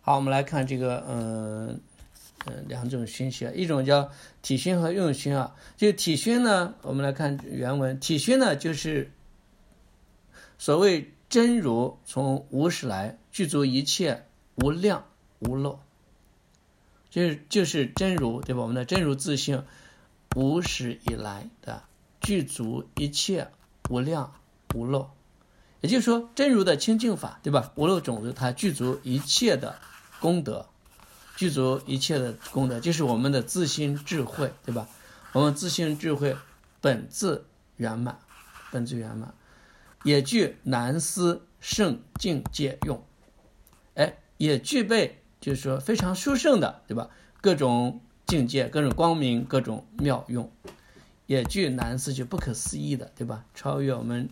好，我们来看这个两种熏习，一种叫体熏和用熏啊。就体熏呢，我们来看原文，体熏呢就是所谓真如从无始来，具足一切无量无漏，就是真如，对吧？我们的真如自性无始以来的具足一切无量无漏，也就是说真如的清净法，对吧？无漏种子它具足一切的功德，具足一切的功德，就是我们的自心智慧，对吧？我们自性智慧本自圆满，本自圆满，也具难思圣境界用，也具备就是说非常殊胜的，对吧？各种境界，各种光明，各种妙用，也具难思就不可思议的，对吧？超越我们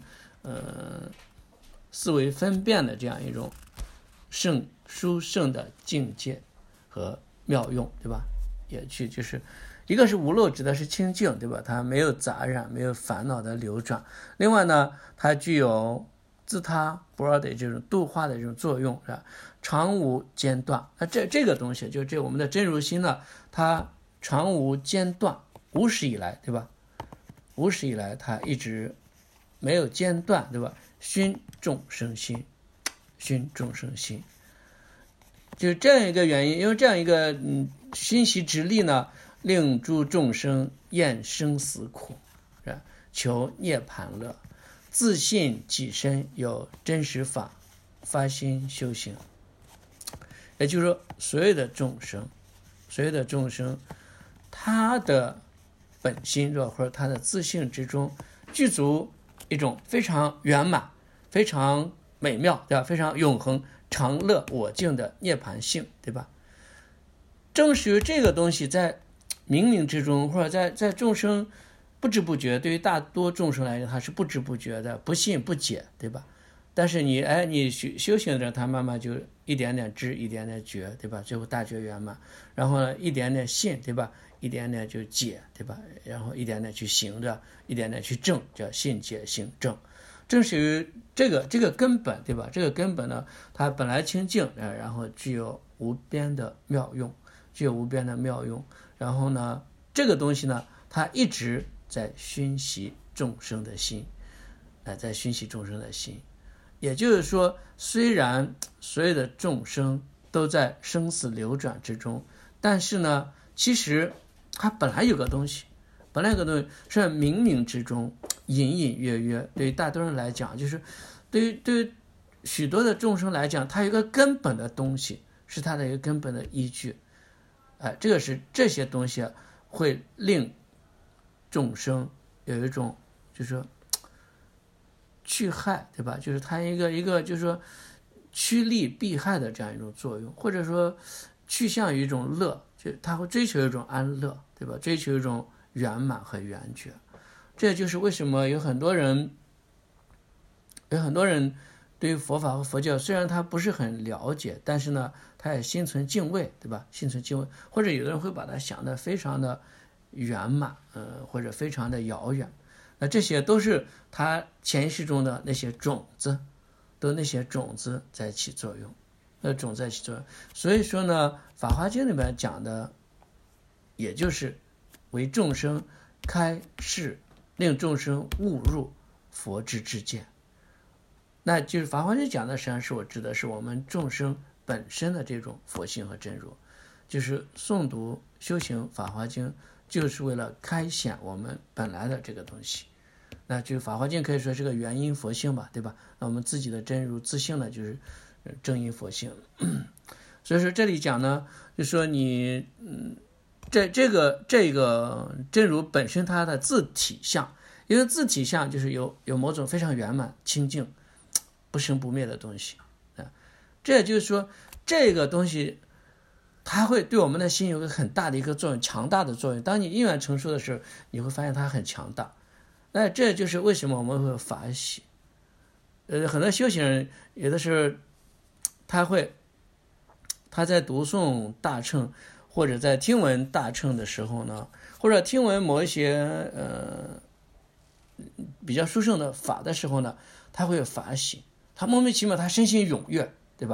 思维分辨的这样一种殊胜的境界和妙用，对吧？也具就是一个是无漏，指的是清净，对吧？它没有杂染，没有烦恼的流转。另外呢，它具有自他不二的这种度化的这种作用，是吧？常无间断。那这个东西，就这我们的真如心呢，它常无间断，无始以来，对吧？无始以来，它一直没有间断，对吧？熏众生心，熏众生心，就是这样一个原因。因为这样一个熏习之力呢，令诸众生厌生死苦，是吧？求涅槃乐，自信己身有真实法，发心修行。也就是说，所有的众生，他的本心或者他的自性之中，具足一种非常圆满、非常美妙，对吧？非常永恒、常乐我净的涅槃性，对吧？正是于这个东西在冥冥之中，或者在众生不知不觉，对于大多众生来讲，他是不知不觉的，不信不解，对吧？但是你修行的人，他慢慢就一点点知，一点点觉，对吧？最后大觉圆满，然后呢，一点点信，对吧？一点点就解，对吧？然后一点点去行着，一点点去证，叫信解行证。正是于这个根本，对吧？这个根本呢，它本来清净，然后具有无边的妙用，然后呢，这个东西呢，它一直在熏习众生的心，也就是说，虽然所有的众生都在生死流转之中，但是呢，其实它本来有个东西是冥冥之中隐隐约约，对于大多人来讲，就是对于许多的众生来讲，它有一个根本的东西，是它的一个根本的依据。这些东西会令众生有一种就是说去害，对吧？就是它一个就是说趋利避害的这样一种作用，或者说趋向于一种乐，就它会追求一种安乐，对吧？追求一种圆满和圆觉。这就是为什么有很多人对于佛法和佛教，虽然他不是很了解，但是呢，他也心存敬畏，对吧？心存敬畏，或者有的人会把它想得非常的圆满，或者非常的遥远。那这些都是他潜意识中的那些种子，在起作用，所以说呢，《法华经》里面讲的，也就是为众生开示，令众生悟入佛之智见。那就是《法华经》讲的，实际上是我指的是我们众生本身的这种佛性和真如，就是诵读修行《法华经》，就是为了开显我们本来的这个东西。那就《法华经》可以说是个原因佛性吧，对吧？那我们自己的真如自性呢，就是正因佛性。所以说这里讲呢，就说你这个真如本身它的自体相，因为自体相就是有某种非常圆满清净不生不灭的东西。这也就是说这个东西它会对我们的心有个很大的一个作用，强大的作用。当你因缘成熟的时候，你会发现它很强大。那这就是为什么我们会有法喜。很多修行人有的时候他在读诵大乘或者在听闻大乘的时候呢，或者听闻某一些比较殊胜的法的时候呢，他会有法喜，他莫名其妙，他身心踊跃，对吧？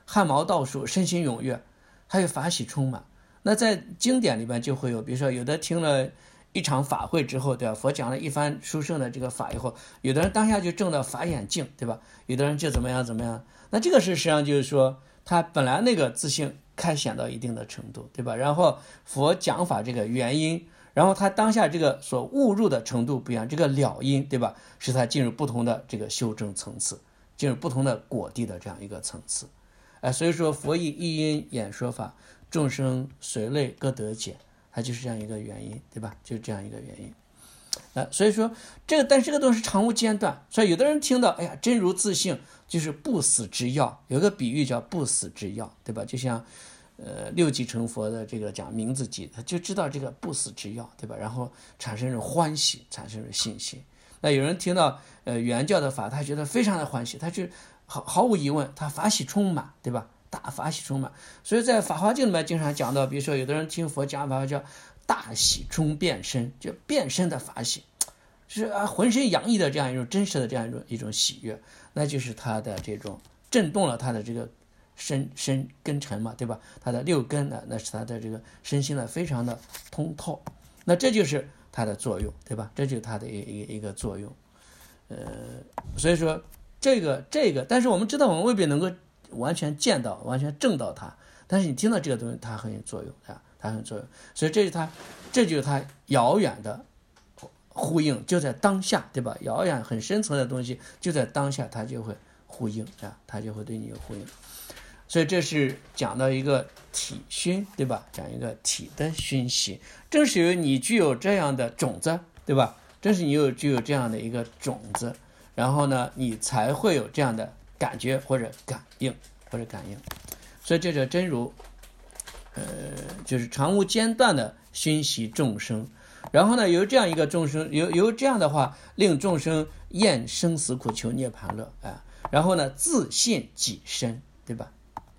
汗毛倒竖，身心踊跃，还有法喜充满。那在经典里边就会有，比如说有的听了一场法会之后，对吧？佛讲了一番殊胜的这个法以后，有的人当下就证到法眼净，对吧？有的人就怎么样怎么样。那这个实际上就是说，他本来那个自性开显到一定的程度，对吧？然后佛讲法这个原因，然后他当下这个所悟入的程度不一样，这个了因，对吧？使他进入不同的这个修正层次，进入不同的果地的这样一个层次。所以说佛以一因演说法，众生随类各得解，它就是这样一个原因，对吧？就是这样一个原因。所以说这个，但是这个东西常无间断，所以有的人听到，哎呀，真如自性就是不死之药，有个比喻叫不死之药，对吧？就像六即成佛的这个讲名字集，他就知道这个不死之药，对吧？然后产生一种欢喜，产生一种信心。那有人听到原教的法，他觉得非常的欢喜，他就毫无疑问，他法喜充满，对吧？大法喜充满。所以在《法华经》里面经常讲到，比如说有的人听佛讲法叫大喜中变身，就变身的法喜，是浑身洋溢的这样一种真实的这样一种喜悦，那就是他的这种震动了他的这个身根尘嘛，对吧？他的六根呢，那是他的这个身心呢非常的通透，那这就是它的作用，对吧？这就是它的一个作用。所以说这个，但是我们知道我们未必能够完全见到、完全证到它，但是你听到这个东西，它很有作用啊，它很有作用。所以这就是它遥远的呼应，就在当下，对吧？遥远很深层的东西就在当下，它就会呼应啊，它就会对你有呼应。所以这是讲到一个体熏，对吧？讲一个体的熏习，正是由于你具有这样的种子，对吧？正是你具有这样的一个种子，然后呢，你才会有这样的感觉或者感应。所以这叫真如，就是常无间断的熏习众生，然后呢，由这样一个众生，由这样的话，令众生厌生死苦，求涅槃乐啊，然后呢，自信己身，对吧？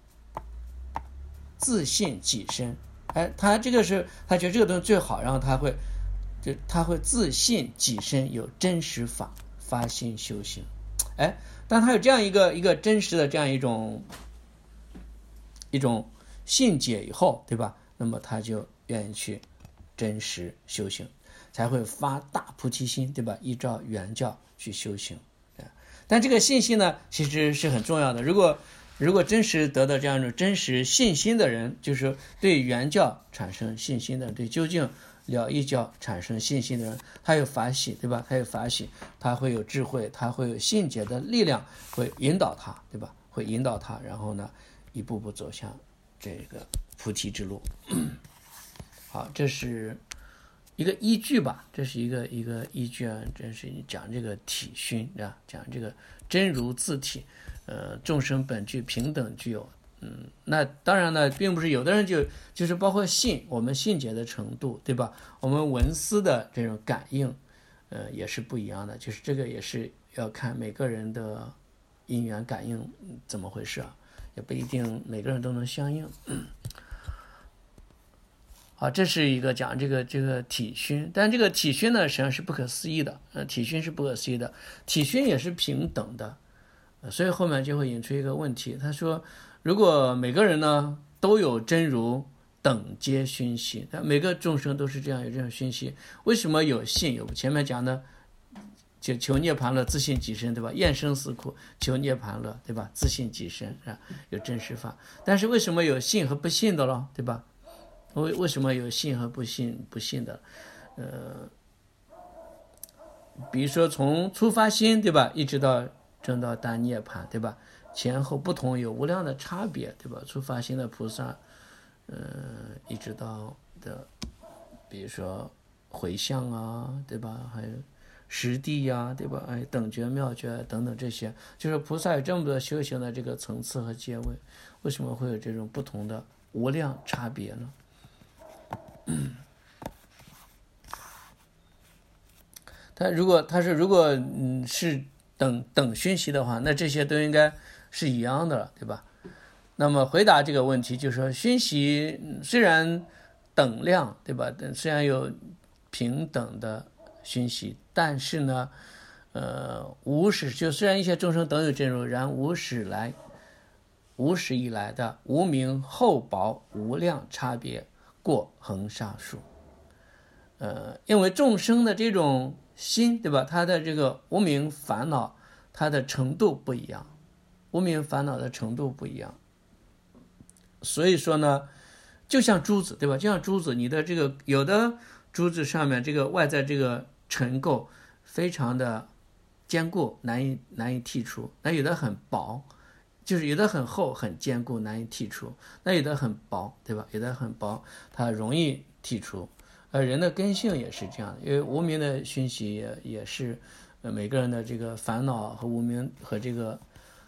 自信己身，他这个是他觉得这个东西最好，然后他会自信己身有真实法，发心修行。当他有这样一个真实的这样一种信解以后，对吧？那么他就愿意去真实修行，才会发大菩提心，对吧？依照原教去修行。但这个信心呢，其实是很重要的。如果真实得到这样一种真实信心的人，就是对原教产生信心的，对究竟了义教产生信心的人，他有法喜，对吧？他有法喜，他会有智慧，他会有信解的力量，会引导他，对吧？会引导他，然后呢，一步步走向这个菩提之路。好，这是一个依据吧，这是一个依据啊，这是讲这个体熏啊，讲这个真如自体。众生本具平等具有，那当然呢，并不是有的人就是包括我们信解的程度，对吧？我们闻思的这种感应，也是不一样的，就是这个也是要看每个人的因缘感应怎么回事啊，也不一定每个人都能相应。好，这是一个讲这个体熏，但这个体熏呢，实际上是不可思议的，体熏是不可思议的，体熏也是平等的。所以后面就会引出一个问题，他说如果每个人呢都有真如等皆熏习，每个众生都是这样有这种熏习，为什么有信有前面讲的就求涅槃乐自信己身，对吧？厌生死苦求涅槃乐，对吧？自信己身啊，有真实法。但是为什么有信和不信的了，对吧？为什么有信和不信的？比如说从初发心，对吧，一直到证到大涅槃，对吧？前后不同，有无量的差别，对吧？初发心的菩萨，一直到的，比如说回向啊，对吧？还有实地呀，对吧？等觉妙觉等等这些，就是菩萨有这么多修行的这个层次和阶位，为什么会有这种不同的无量差别呢？他如果是等熏习的话，那这些都应该是一样的了，对吧？那么回答这个问题就是说，熏习虽然等量，对吧？虽然有平等的熏习，但是呢，无始就虽然一切众生等有真如，然无始来无始以来的无明厚薄无量差别过恒沙数。因为众生的这种心，对吧？他的这个无明烦恼，它的程度不一样，无明烦恼的程度不一样。所以说呢，就像珠子，对吧？就像珠子，你的这个有的珠子上面这个外在这个尘垢非常的坚固，难以剔除。那有的很薄，就是有的很厚很坚固，难以剔除。那有的很薄，对吧？有的很薄，它容易剔除。人的根性也是这样的，因为无明的熏习也是每个人的这个烦恼和无明和这个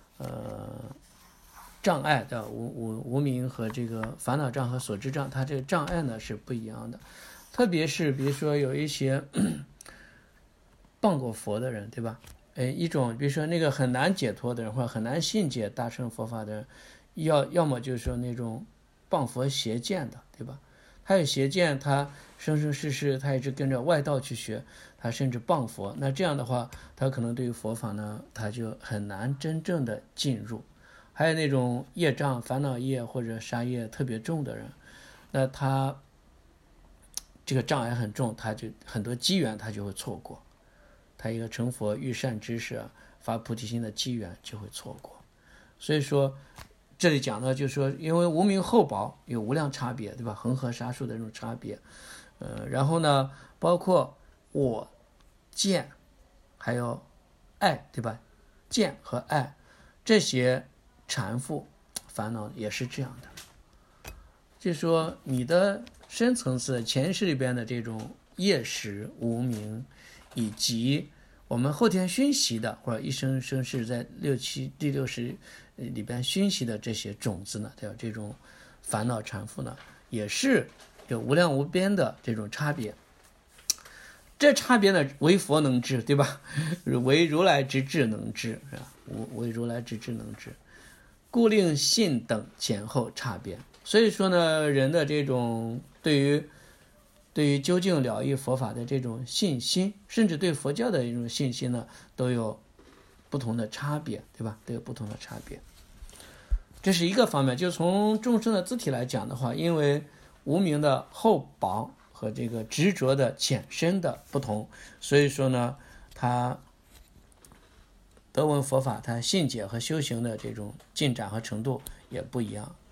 障碍的无明和这个烦恼障和所知障，它这个障碍呢是不一样的。特别是比如说有一些谤过佛的人，对吧？一种比如说那个很难解脱的人，或者很难信解大乘佛法的人，要么就是说那种谤佛邪见的，对吧？他有邪见，他生生世世他一直跟着外道去学，他甚至谤佛，那这样的话他可能对于佛法呢他就很难真正的进入。还有那种业障烦恼业或者杀业特别重的人，那他这个障碍很重，他就很多机缘他就会错过，他一个成佛遇善知识发菩提心的机缘就会错过。所以说这里讲的就是说，因为无明厚薄有无量差别，对吧？恒河沙数的这种差别，然后呢，包括我见，还有爱，对吧？见和爱这些缠缚烦恼也是这样的，就是说你的深层次前世里边的这种业识无明，以及我们后天熏习的，或者一生生世在第六识里边熏习的这些种子呢，对吧？这种烦恼缠缚呢，也是有无量无边的这种差别。这差别呢，唯佛能知，对吧？唯如来之智能知，是吧？唯如来之智能知，故令信等前后差别。所以说呢，人的这种对于究竟了义佛法的这种信心，甚至对佛教的一种信心呢，都有不同的差别，对吧？都有不同的差别。这是一个方面，就从众生的自体来讲的话，因为无明的厚薄和这个执着的浅深的不同，所以说呢，他得闻佛法，他信解和修行的这种进展和程度也不一样。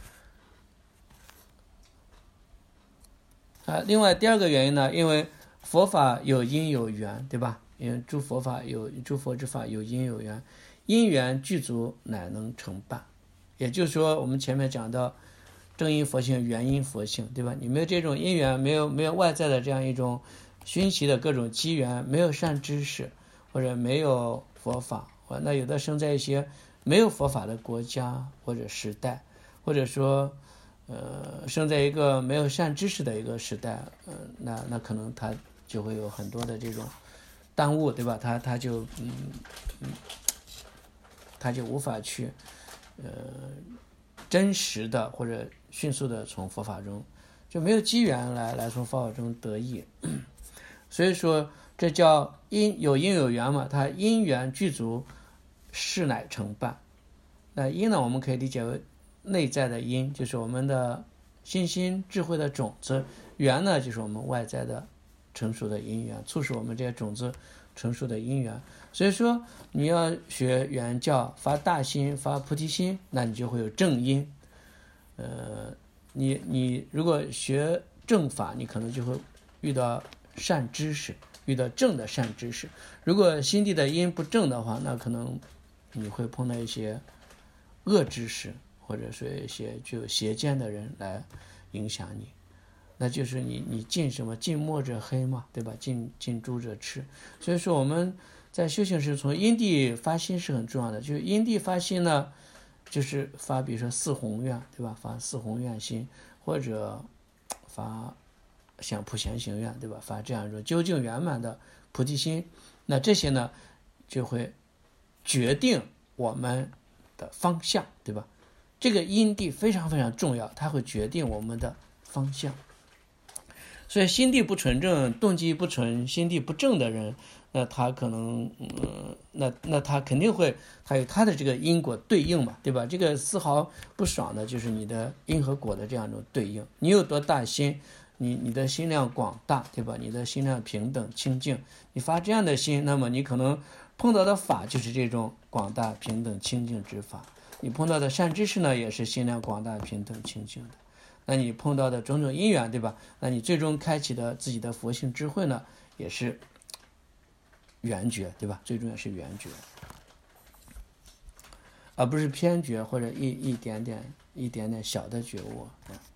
另外第二个原因呢，因为佛法有因有缘，对吧？因为诸佛之法有因有缘，因缘具足乃能成办。也就是说，我们前面讲到正因佛性、原因佛性，对吧？你没有这种因缘，没有外在的这样一种熏习的各种机缘，没有善知识，或者没有佛法，那有的生在一些没有佛法的国家或者时代，或者说生在一个没有善知识的一个时代，那可能他就会有很多的这种耽误，对吧？他就无法去真实的或者迅速的从佛法中，就没有机缘来从佛法中得益。所以说这叫有因有缘嘛，它因缘具足，事乃成办。那因呢，我们可以理解为内在的因，就是我们的信心智慧的种子；缘呢，就是我们外在的成熟的因缘，促使我们这些种子成熟的因缘。所以说你要学圆教，发大心，发菩提心，那你就会有正因。你如果学正法，你可能就会遇到善知识，遇到正的善知识。如果心地的因不正的话，那可能你会碰到一些恶知识，或者说一些具有邪见的人来影响你。那就是你近什么？近墨者黑嘛，对吧？近朱者赤。所以说我们在修行时，从因地发心是很重要的。就是因地发心呢，就是发比如说四弘愿，对吧？发四弘愿心，或者发像普贤行愿，对吧？发这样一种究竟圆满的菩提心。那这些呢，就会决定我们的方向，对吧？这个因地非常非常重要，它会决定我们的方向。 所以心地不纯正、动机不纯、心地不正的人，那他可能，那他肯定会，他有他的这个因果对应嘛，对吧？这个丝毫不爽的就是你的因和果的这样一种对应。你有多大心，你的心量广大，对吧？你的心量平等清净，你发这样的心，那么你可能碰到的法就是这种广大平等清净之法。你碰到的善知识呢，也是心量广大平等清净的。那你碰到的种种因缘，对吧？那你最终开启的自己的佛性智慧呢，也是圆觉，对吧？最终也是圆觉，而不是偏觉或者一点点小的觉悟。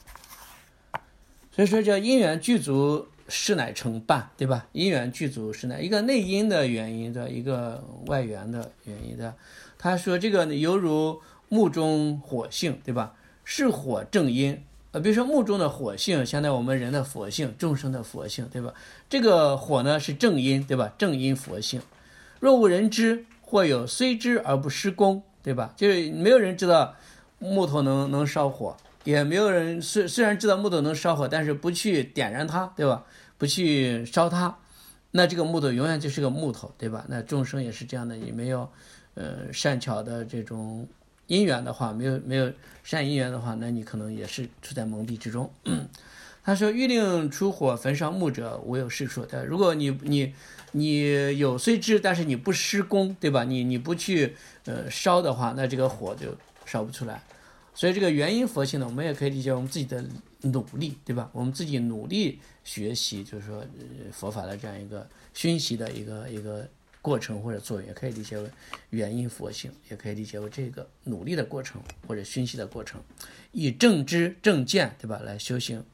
所以说叫因缘具足，事乃成办，对吧？因缘具足，事乃一个内因的原因的，一个外缘的原因的。他说这个犹如木中火性，对吧？是火正因。比如说木中的火性，相当于我们人的佛性，众生的佛性，对吧？这个火呢是正因，对吧？正因佛性。若无人知，或有虽知而不施功，对吧？就是没有人知道木头能烧火，也没有人虽然知道木头能烧火，但是不去点燃它，对吧？不去烧它，那这个木头永远就是个木头，对吧？那众生也是这样的，你没有善巧的这种因缘的话，没有善因缘的话，那你可能也是处在蒙蔽之中。他说欲令出火焚烧木者，无有是处。如果你有虽知，但是你不施功，对吧？你不去烧的话，那这个火就烧不出来。所以这个原因佛性呢，我们也可以理解我们自己的努力，对吧？我们自己努力学习，就是说佛法的这样一个熏习的一个过程或者作用，也可以理解为原因佛性，也可以理解为这个努力的过程或者熏习的过程，以正知正见，对吧，来修行。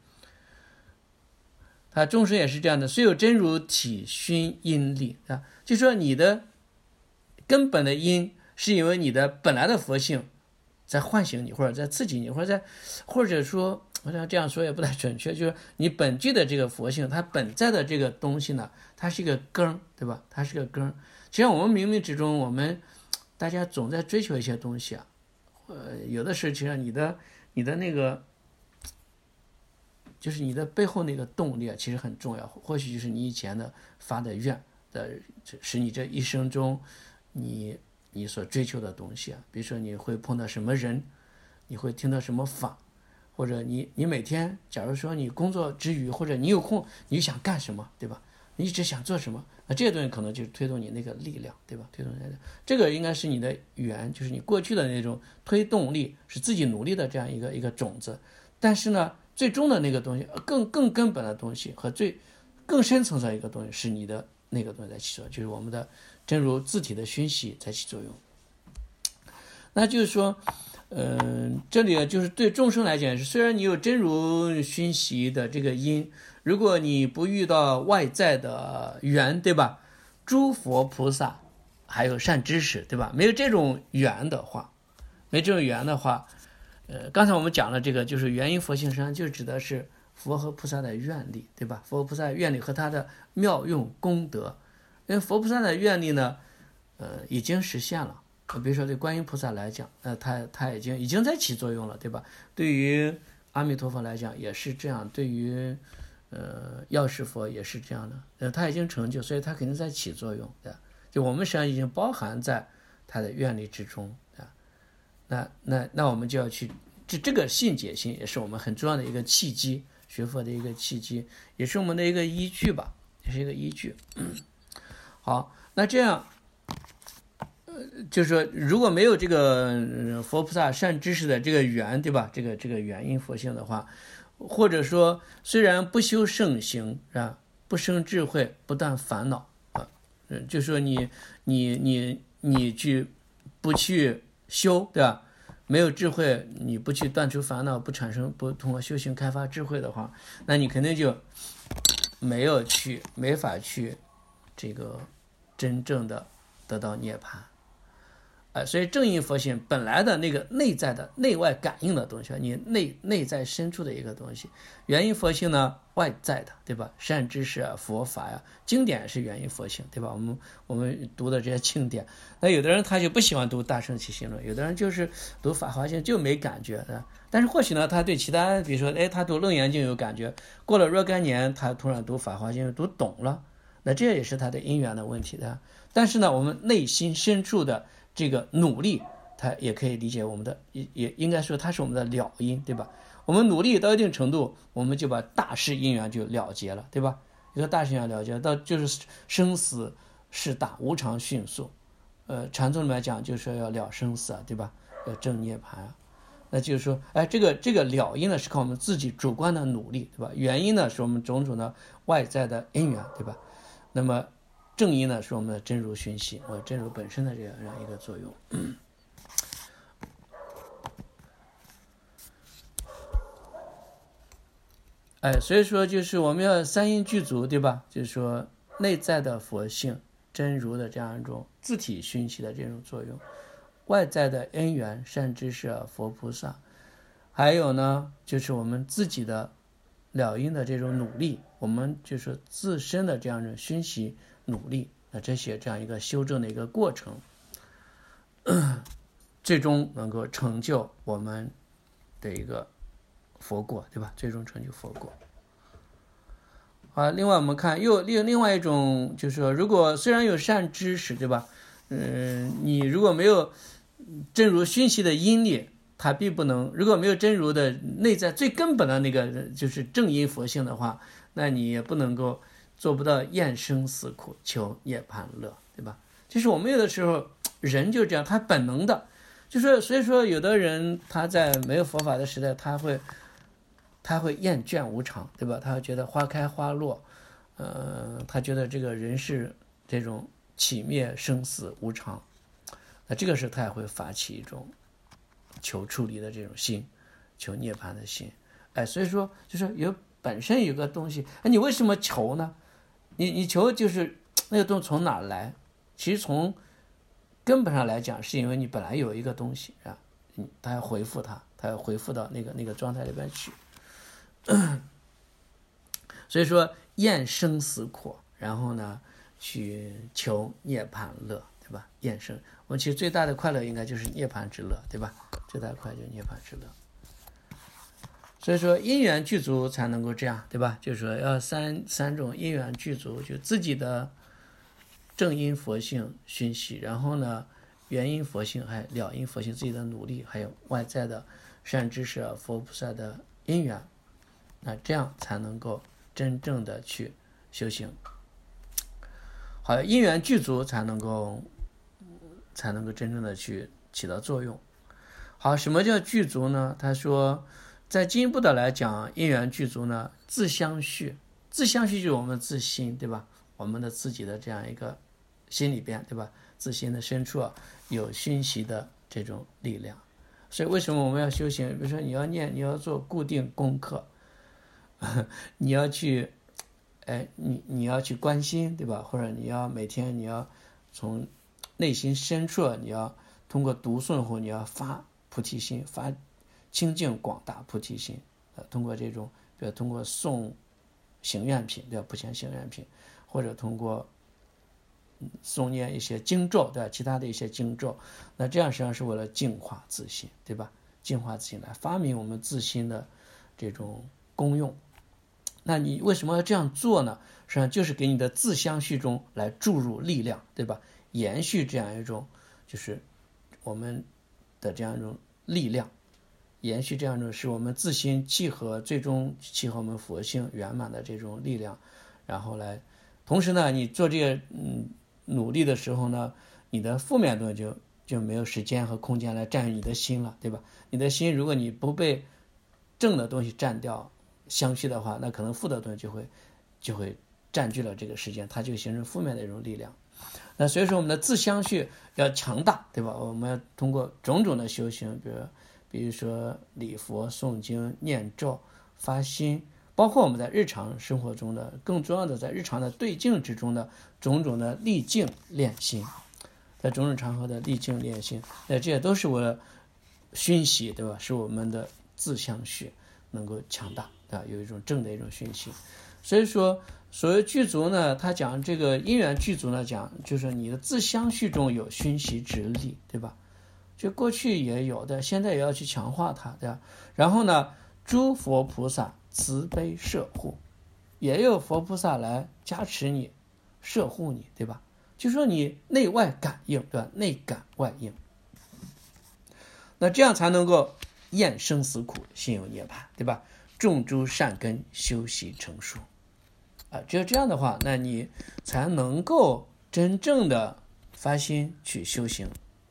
他众生也是这样的，虽有真如体熏因力啊，就说你的根本的因是因为你的本来的佛性在唤醒你，或者在刺激你，或者说我想这样说也不太准确，就是你本具的这个佛性，它本在的这个东西呢，它是一个根，对吧？它是个根。实际上我们冥冥之中，我们大家总在追求一些东西啊，有的时候其实你的那个，就是你的背后那个动力啊，其实很重要。或许就是你以前的发的愿的，使你这一生中你所追求的东西啊。比如说你会碰到什么人，你会听到什么法，或者你每天，假如说你工作之余，或者你有空，你想干什么，对吧？你一直想做什么，那这些东西可能就是推动你那个力量，对吧？推动这个应该是你的缘，就是你过去的那种推动力，是自己努力的这样一个种子。但是呢，最终的那个东西，更根本的东西和更深层次的一个东西，是你的那个东西在起作用，就是我们的真如自体的熏习在起作用。那就是说，这里就是对众生来讲，虽然你有真如熏习的这个因，如果你不遇到外在的缘，对吧？诸佛菩萨还有善知识，对吧？没有这种缘的话，刚才我们讲了这个，就是原因佛性实际上就指的是佛和菩萨的愿力，对吧？佛和菩萨的愿力和他的妙用功德，因为佛菩萨的愿力呢，已经实现了。比如说对观音菩萨来讲，他已经在起作用了，对吧？对于阿弥陀佛来讲也是这样，对于药师佛也是这样的，他已经成就，所以他肯定在起作用，对吧？就我们实际上已经包含在他的愿力之中，对吧？那我们就要去这个信解心，也是我们很重要的一个契机，学佛的一个契机，也是我们的一个依据吧，也是一个依据。好，那这样。就是说，如果没有这个佛菩萨善知识的这个缘，对吧？这个原因佛性的话，或者说虽然不修圣行，是吧？不生智慧，不断烦恼啊，就说你不去修，对吧？没有智慧，你不去断除烦恼，不通过修行开发智慧的话，那你肯定就没法去这个真正的得到涅槃。 所以正因佛性本来的那个内在的内外感应的东西，你内在深处的一个东西。原因佛性呢，外在的，对吧？善知识啊，佛法呀，经典是原因佛性，对吧？我们读的这些经典，那有的人他就不喜欢读大乘起信论，有的人就是读法华经就没感觉的。但是或许呢，他对其他，比如说，他读楞严经有感觉，过了若干年，他突然读法华经读懂了，那这也是他的因缘的问题的。但是呢，我们内心深处的这个努力，它也可以理解我们的，也应该说它是我们的了因，对吧？我们努力到一定程度，我们就把大事因缘就了结了，对吧？一个大事因缘了结到就是生死事大，无常迅速。禅宗里面讲就是说要了生死啊，对吧？要证涅槃啊。那就是说，这个了因呢是靠我们自己主观的努力，对吧？原因呢是我们种种的外在的因缘，对吧？那么正因呢是我们的真如熏习，真如本身的这样一个作用。所以说就是我们要三因具足，对吧？就是说内在的佛性真如的这样一种自体熏习的这种作用，外在的因缘善知识佛菩萨，还有呢就是我们自己的了因的这种努力，我们就是自身的这样一种熏习努力，那这些这样一个修正的一个过程，最终能够成就我们的一个佛果，对吧？最终成就佛果。另外我们看又另外一种，就是说，如果虽然有善知识，对吧？你如果没有真如熏习的因力，它并不能，如果没有真如的内在最根本的那个就是正因佛性的话，那你也不能够做不到厌生死苦，求涅槃乐，对吧？就是我们有的时候人就这样，他本能的，就是所以说有的人他在没有佛法的时代，他会厌倦无常，对吧？他会觉得花开花落，他觉得这个人世这种起灭生死无常，那这个时候他也会发起一种求出离的这种心，求涅槃的心。所以说就是本身有个东西，你为什么求呢？你求就是那个东西从哪来？其实从根本上来讲，是因为你本来有一个东西啊，他要回复它，他要回复到那个状态里边去。所以说厌生死苦，然后呢去求涅槃乐，对吧？厌生，我们其实最大的快乐应该就是涅槃之乐，对吧？最大的快乐就是涅槃之乐。所以说因缘具足才能够这样，对吧？就是说要三种因缘具足，就自己的正因佛性熏习，然后呢原因佛性还有了因佛性自己的努力，还有外在的善知识佛菩萨的因缘，那这样才能够真正的去修行。好，因缘具足才能够真正的去起到作用。好，什么叫具足呢？他说再进一步的来讲，因缘具足呢，自相续就是我们自心，对吧？我们的自己的这样一个心里边，对吧？自心的深处有熏习的这种力量。所以为什么我们要修行？比如说你要念，你要做固定功课，你要去你要去关心，对吧？或者你要每天你要从内心深处，你要通过读诵后，你要发菩提心，发清净广大菩提心，通过这种，比如通过诵行愿品，对吧？普贤行愿品，或者通过诵念一些经咒，对吧？其他的一些经咒，那这样实际上是为了净化自心，对吧？净化自心，来发明我们自心的这种功用。那你为什么要这样做呢？实际上就是给你的自相续中来注入力量，对吧？延续这样一种就是我们的这样一种力量，延续这样一种使我们自心契合，最终契合我们佛性圆满的这种力量。然后来同时呢，你做这个努力的时候呢，你的负面的东西就没有时间和空间来占据你的心了，对吧？你的心如果你不被正的东西占掉相续的话，那可能负的东西就会占据了这个时间，它就形成负面的一种力量。那所以说我们的自相续要强大，对吧？我们要通过种种的修行，比如说礼佛诵经念咒发心，包括我们在日常生活中的更重要的在日常的对境之中的种种的历境练心。 在种种场合的历经练习，这些都是我熏习，对吧？使我们的自相续能够强大，对吧？有一种正的一种熏习。所以说，所谓具足呢，他讲这个因缘具足呢，讲就是你的自相续中有熏习之力，对吧？就过去也有的，现在也要去强化它，对吧？然后呢，诸佛菩萨慈悲摄护，也有佛菩萨来加持你、摄护你，对吧？就说你内外感应，对吧？内感外应，那这样才能够厌生死苦，心有涅槃，对吧？种诸善根，修习成熟。只有这样的话，那你才能够真正的发心去修行，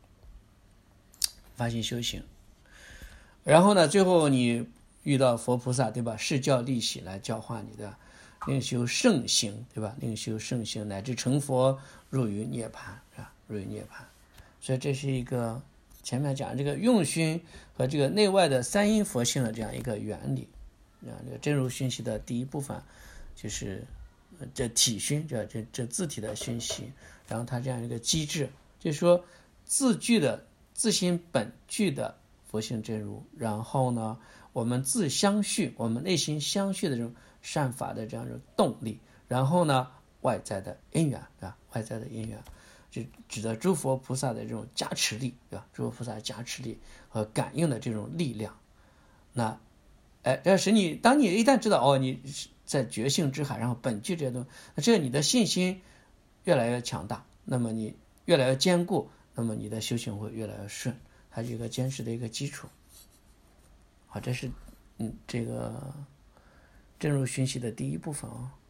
发心修行。然后呢，最后你遇到佛菩萨，对吧？示教利喜来教化你的，另修圣行，对吧？另修圣行，乃至成佛，入于涅槃，是吧？入于涅槃。所以这是一个前面讲这个用熏和这个内外的三因佛性的这样一个原理。这个真如熏习的第一部分就是这体熏，这字体的熏习，然后它这样一个机制，就是说自具的自心本具的佛性真如，然后呢我们自相续，我们内心相续的这种善法的这样一种动力，然后呢外在的因缘，对吧？外在的因缘就指的诸佛菩萨的这种加持力，对吧？诸佛菩萨加持力和感应的这种力量。那这使你当你一旦知道你在觉性之海，然后本具这些东西，那这你的信心越来越强大，那么你越来越坚固，那么你的修行会越来越顺，它是一个坚实的一个基础。好，这是这个真如熏习的第一部分啊。